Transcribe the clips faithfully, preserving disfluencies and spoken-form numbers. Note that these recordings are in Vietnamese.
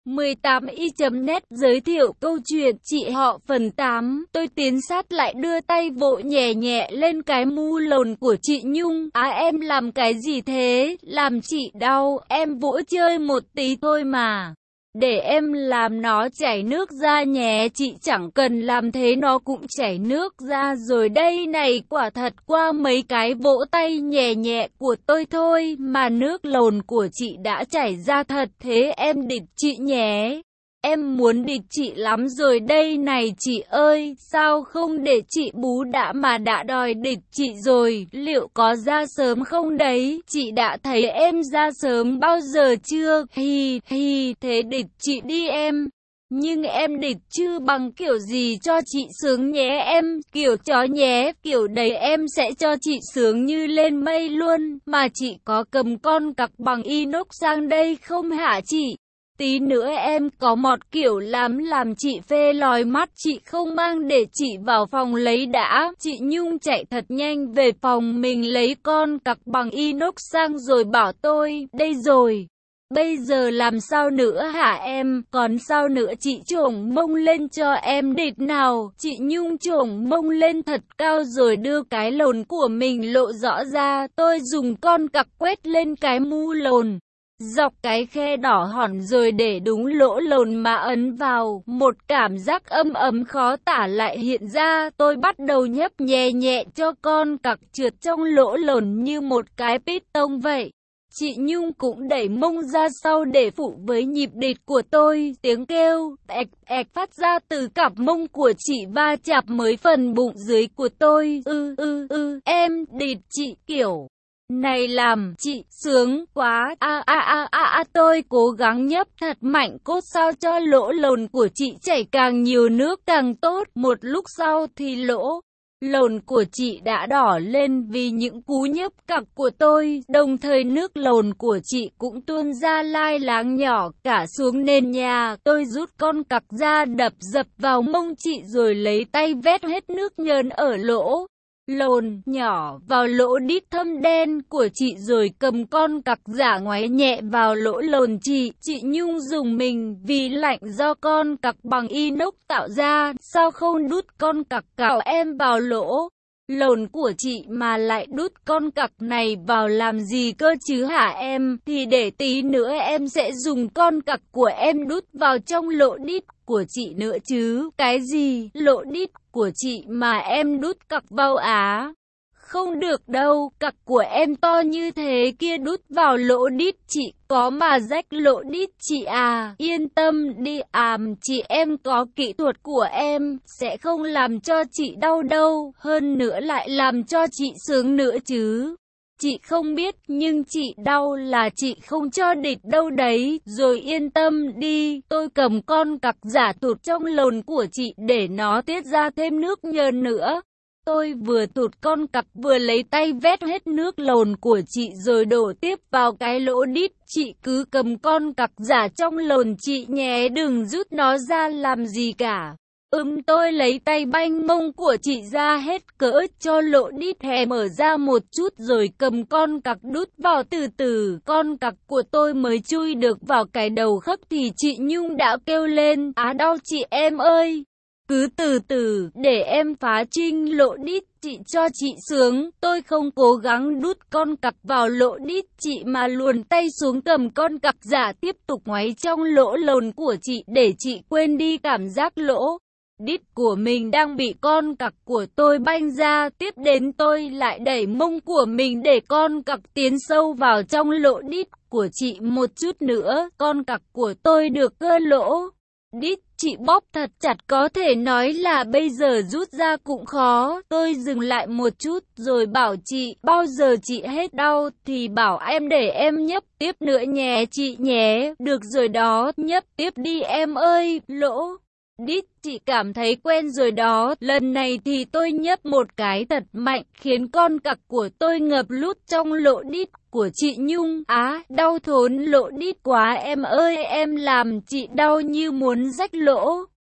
mười tám y chấm net giới thiệu câu chuyện chị họ phần tám. Tôi tiến sát lại đưa tay vỗ nhẹ nhẹ lên cái mu lồn của chị Nhung. Á em làm cái gì thế? Làm chị đau. Em vỗ chơi một tí thôi mà. Để em làm nó chảy nước ra nhé. Chị chẳng cần làm thế nó cũng chảy nước ra rồi đây này. Quả thật qua mấy cái vỗ tay nhẹ nhẹ của tôi thôi mà nước lồn của chị đã chảy ra thật. Thế em địch chị nhé. Em muốn địch chị lắm rồi đây này chị ơi. Sao không để chị bú đã mà đã đòi địch chị rồi. Liệu có ra sớm không đấy? Chị đã thấy em ra sớm bao giờ chưa? Hi hi thế địch chị đi em. Nhưng em địch chứ bằng kiểu gì cho chị sướng nhé em. Kiểu chó nhé. Kiểu đấy em sẽ cho chị sướng như lên mây luôn. Mà chị có cầm con cặc bằng inox sang đây không hả chị? Tí nữa em có một kiểu lắm làm chị phê lòi mắt. Chị không mang để chị vào phòng lấy đã. Chị Nhung chạy thật nhanh về phòng mình lấy con cặc bằng inox sang rồi bảo tôi. Đây rồi. Bây giờ làm sao nữa hả em? Còn sao nữa chị chổng mông lên cho em địch nào. Chị Nhung chổng mông lên thật cao rồi đưa cái lồn của mình lộ rõ ra. Tôi dùng con cặc quét lên cái mu lồn. Dọc cái khe đỏ hòn rồi để đúng lỗ lồn mà ấn vào, một cảm giác âm ấm khó tả lại hiện ra. Tôi bắt đầu nhấp nhẹ nhẹ cho con cặc trượt trong lỗ lồn như một cái piston vậy. Chị Nhung cũng đẩy mông ra sau để phụ với nhịp địch của tôi. Tiếng kêu ẹc ẹc phát ra từ cặp mông của chị va chạm mới phần bụng dưới của tôi. Ư ư ư em địch chị kiểu này làm chị sướng quá. A a a a a tôi cố gắng nhấp thật mạnh cốt sao cho lỗ lồn của chị chảy càng nhiều nước càng tốt. Một lúc sau thì lỗ lồn của chị đã đỏ lên vì những cú nhấp cặc của tôi. Đồng thời nước lồn của chị cũng tuôn ra lai láng nhỏ cả xuống nền nhà. Tôi rút con cặc ra đập dập vào mông chị rồi lấy tay vét hết nước nhờn ở lỗ lồn nhỏ vào lỗ đít thâm đen của chị rồi cầm con cặc giả ngoáy nhẹ vào lỗ lồn chị. Chị Nhung dùng mình vì lạnh do con cặc bằng inox tạo ra. Sao không đút con cặc cạo em vào lỗ lồn của chị mà lại đút con cặc này vào làm gì cơ chứ hả em? Thì để tí nữa em sẽ dùng con cặc của em đút vào trong lỗ đít của chị nữa chứ. Cái gì? Lỗ đít của chị mà em đút cặc vào á? Không được đâu, cặc của em to như thế kia đút vào lỗ đít chị có mà rách lỗ đít chị à. Yên tâm đi àm, chị em có kỹ thuật của em, sẽ không làm cho chị đau đâu, hơn nữa lại làm cho chị sướng nữa chứ. Chị không biết nhưng chị đau là chị không cho địch đâu đấy. Rồi yên tâm đi, tôi cầm con cặc giả tụt trong lồn của chị để nó tiết ra thêm nước nhờn nữa. Tôi vừa tụt con cặc vừa lấy tay vét hết nước lồn của chị rồi đổ tiếp vào cái lỗ đít. Chị cứ cầm con cặc giả trong lồn chị nhé, đừng rút nó ra làm gì cả. Ừm tôi lấy tay banh mông của chị ra hết cỡ cho lỗ đít hè mở ra một chút rồi cầm con cặc đút vào từ từ. Con cặc của tôi mới chui được vào cái đầu khớp thì chị Nhung đã kêu lên. Á đau chị em ơi. Cứ từ từ, để em phá trinh lỗ đít chị cho chị sướng. Tôi không cố gắng đút con cặc vào lỗ đít chị mà luồn tay xuống cầm con cặc giả tiếp tục ngoáy trong lỗ lồn của chị để chị quên đi cảm giác lỗ đít của mình đang bị con cặc của tôi banh ra. Tiếp đến tôi lại đẩy mông của mình để con cặc tiến sâu vào trong lỗ đít của chị một chút nữa. Con cặc của tôi được cơ lỗ đít chị bóp thật chặt, có thể nói là bây giờ rút ra cũng khó. Tôi dừng lại một chút rồi bảo chị, bao giờ chị hết đau thì bảo em để em nhấp tiếp nữa nhé chị nhé. Được rồi đó, nhấp tiếp đi em ơi. Lỗ đít chị cảm thấy quen rồi đó. Lần này thì tôi nhấp một cái thật mạnh khiến con cặc của tôi ngập lút trong lỗ đít của chị Nhung. Á, đau thốn lỗ đít quá em ơi, em làm chị đau như muốn rách lỗ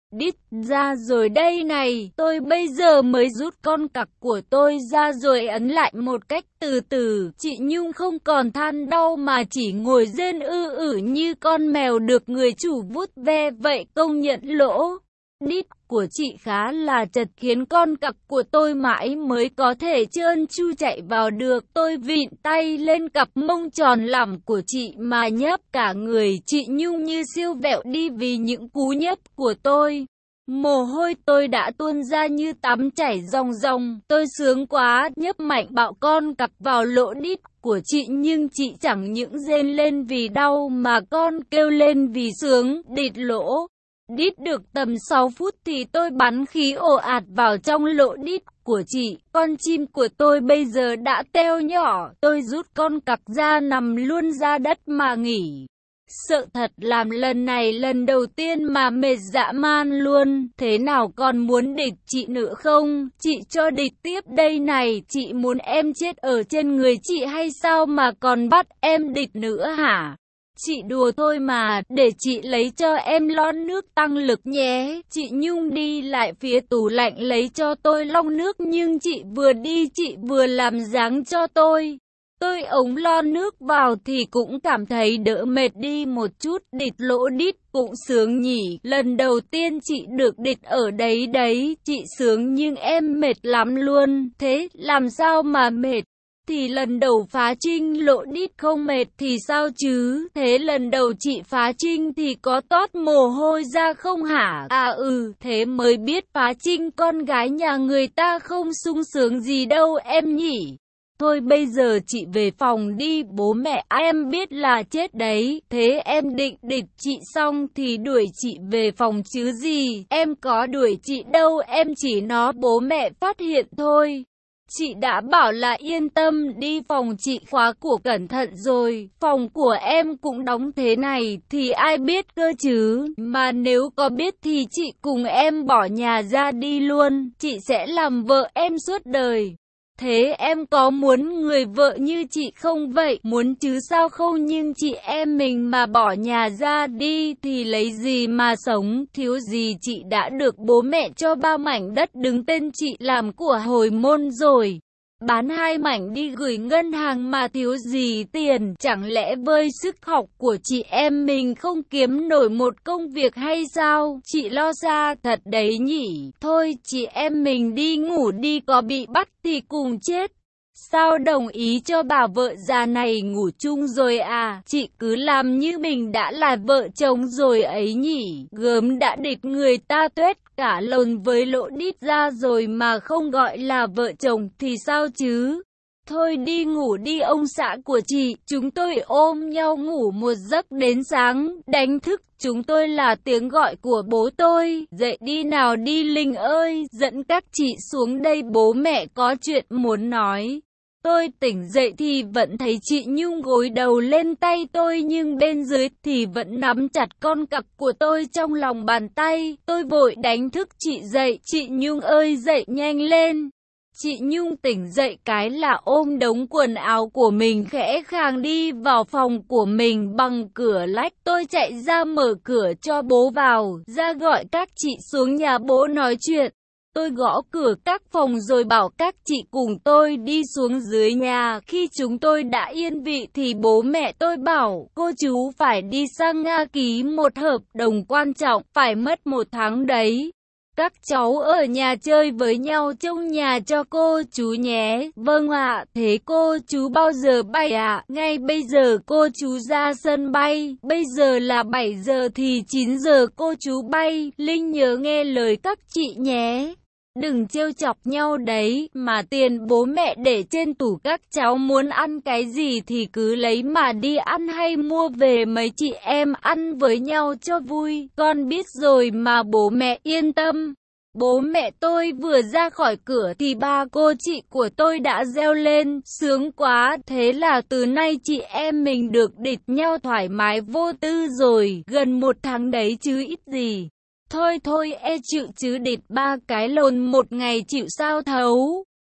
Đít ra rồi đây này, tôi bây giờ mới rút con cặc của tôi ra rồi ấn lại một cách từ từ. Chị Nhung không còn than đau mà chỉ ngồi rên ư ử như con mèo được người chủ vuốt ve vậy. Công nhận lỗ đít của chị khá là chật khiến con cặc của tôi mãi mới có thể trơn tru chạy vào được. Tôi vịn tay lên cặp mông tròn lẳm của chị mà nhấp cả người chị Nhung như siêu vẹo đi vì những cú nhấp của tôi. Mồ hôi tôi đã tuôn ra như tắm chảy ròng ròng. Tôi sướng quá, nhấp mạnh bạo con cặc vào lỗ đít của chị nhưng chị chẳng những rên lên vì đau mà con kêu lên vì sướng. Địt lỗ đít được tầm sáu phút thì tôi bắn khí ồ ạt vào trong lỗ đít của chị. Con chim của tôi bây giờ đã teo nhỏ. Tôi rút con cặc ra nằm luôn ra đất mà nghỉ. Sợ thật, làm lần này lần đầu tiên mà mệt dã man luôn. Thế nào còn muốn địch chị nữa không? Chị cho địch tiếp đây này. Chị muốn em chết ở trên người chị hay sao mà còn bắt em địch nữa hả? Chị đùa thôi mà, để chị lấy cho em lon nước tăng lực nhé. Chị Nhung đi lại phía tủ lạnh lấy cho tôi lon nước nhưng chị vừa đi chị vừa làm dáng cho tôi. Tôi ống lon nước vào thì cũng cảm thấy đỡ mệt đi một chút. Địt lỗ đít cũng sướng nhỉ. Lần đầu tiên chị được địt ở đấy đấy. Chị sướng nhưng em mệt lắm luôn. Thế làm sao mà mệt? Thì lần đầu phá trinh lỗ đít không mệt thì sao chứ? Thế lần đầu chị phá trinh thì có toát mồ hôi ra không hả? À ừ, thế mới biết phá trinh con gái nhà người ta không sung sướng gì đâu em nhỉ. Thôi bây giờ chị về phòng đi, bố mẹ em biết là chết đấy. Thế em định địch chị xong thì đuổi chị về phòng chứ gì. Em có đuổi chị đâu, em chỉ nó bố mẹ phát hiện thôi. Chị đã bảo là yên tâm, đi phòng chị khóa cửa cẩn thận rồi. Phòng của em cũng đóng thế này thì ai biết cơ chứ. Mà nếu có biết thì chị cùng em bỏ nhà ra đi luôn. Chị sẽ làm vợ em suốt đời. Thế em có muốn người vợ như chị không vậy? Muốn chứ sao không, nhưng chị em mình mà bỏ nhà ra đi thì lấy gì mà sống? Thiếu gì chị đã được bố mẹ cho ba mảnh đất đứng tên chị làm của hồi môn rồi. Bán hai mảnh đi gửi ngân hàng mà thiếu gì tiền. Chẳng lẽ với sức học của chị em mình không kiếm nổi một công việc hay sao? Chị lo xa thật đấy nhỉ. Thôi chị em mình đi ngủ đi, có bị bắt thì cùng chết. Sao đồng ý cho bà vợ già này ngủ chung rồi à? Chị cứ làm như mình đã là vợ chồng rồi ấy nhỉ. Gớm đã địch người ta tuét cả lồn với lỗ đít ra rồi mà không gọi là vợ chồng thì sao chứ? Thôi đi ngủ đi ông xã của chị. Chúng tôi ôm nhau ngủ một giấc đến sáng. Đánh thức chúng tôi là tiếng gọi của bố tôi. Dậy đi nào đi Linh ơi, dẫn các chị xuống đây, bố mẹ có chuyện muốn nói. Tôi tỉnh dậy thì vẫn thấy chị Nhung gối đầu lên tay tôi nhưng bên dưới thì vẫn nắm chặt con cặc của tôi trong lòng bàn tay. Tôi vội đánh thức chị dậy. Chị Nhung ơi dậy nhanh lên. Chị Nhung tỉnh dậy cái là ôm đống quần áo của mình khẽ khàng đi vào phòng của mình bằng cửa lách. Tôi chạy ra mở cửa cho bố vào, ra gọi các chị xuống nhà bố nói chuyện. Tôi gõ cửa các phòng rồi bảo các chị cùng tôi đi xuống dưới nhà. Khi chúng tôi đã yên vị thì bố mẹ tôi bảo cô chú phải đi sang Nga ký một hợp đồng quan trọng, phải mất một tháng đấy. Các cháu ở nhà chơi với nhau trông nhà cho cô chú nhé. Vâng ạ, thế cô chú bao giờ bay ạ? Ngay bây giờ cô chú ra sân bay. Bây giờ là bảy giờ thì chín giờ cô chú bay. Linh nhớ nghe lời các chị nhé. Đừng trêu chọc nhau đấy, mà tiền bố mẹ để trên tủ, các cháu muốn ăn cái gì thì cứ lấy mà đi ăn hay mua về mấy chị em ăn với nhau cho vui. Con biết rồi mà bố mẹ yên tâm. Bố mẹ tôi vừa ra khỏi cửa thì ba cô chị của tôi đã reo lên, sướng quá, thế là từ nay chị em mình được địch nhau thoải mái vô tư rồi, gần một tháng đấy chứ ít gì. Thôi thôi e chịu chứ địch ba cái lồn một ngày chịu sao thấu.